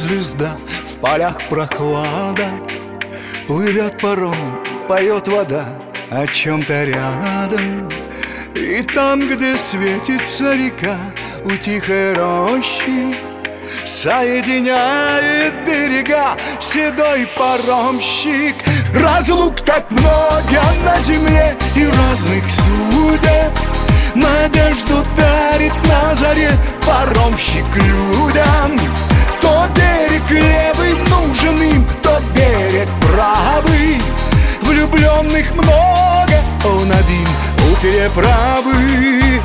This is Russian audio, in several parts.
звезда, в полях прохлада. Плывет паром, поет вода о чем-то рядом. И там, где светится река, у тихой рощи соединяет берега седой паромщик. Разлук так много на земле и разных судеб, надежду дарит на заре паромщик людям. То берег левый нужен им, то берег правый. Влюбленных много, он один у переправы.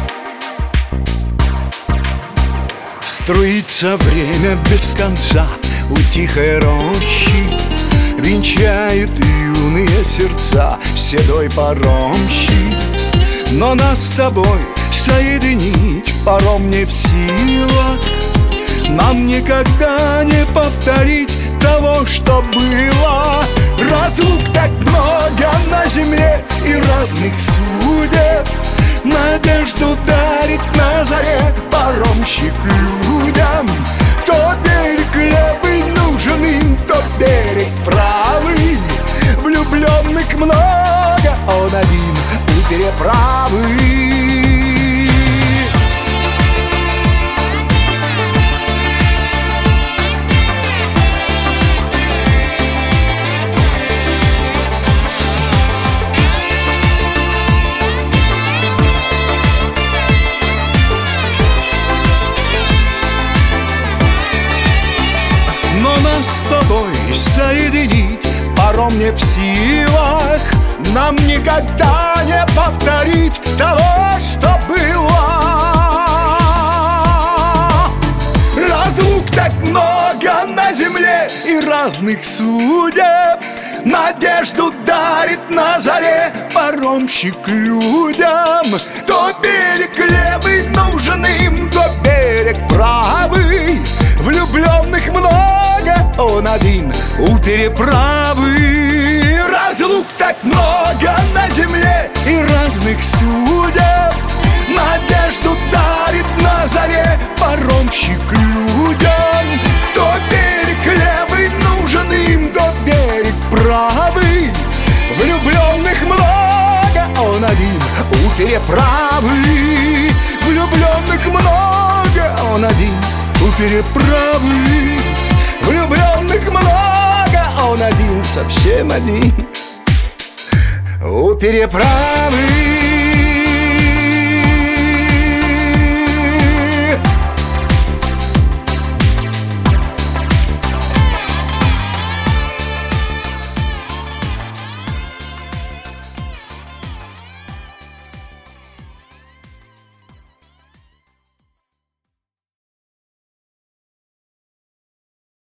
Струится время без конца у тихой рощи, венчает юные сердца седой паромщик. Но нас с тобой соединить паром не в силах. Нам никогда не повторить того, что было. Разлук так много на земле и разных судеб, надежду дарит на заре паромщик людям. То берег левый нужен им, то берег правый. Влюбленных много, он один у переправы. Но нас с тобой соединить паром не в силах. Нам никогда не повторить того, что было. Разлук так много на земле и разных судеб, надежду дарит на заре паромщик людям. То берег левый нужен им, то берег правый. Влюбленных много, он один у переправы. Разлук так много на земле и разных судеб, надежду дарит на заре паромщик людям. То берег левый нужен им, то берег правый. Влюбленных много, он один у переправы. Влюбленных много, он один у переправы. Влюбленных много, он один, совсем один у переправы.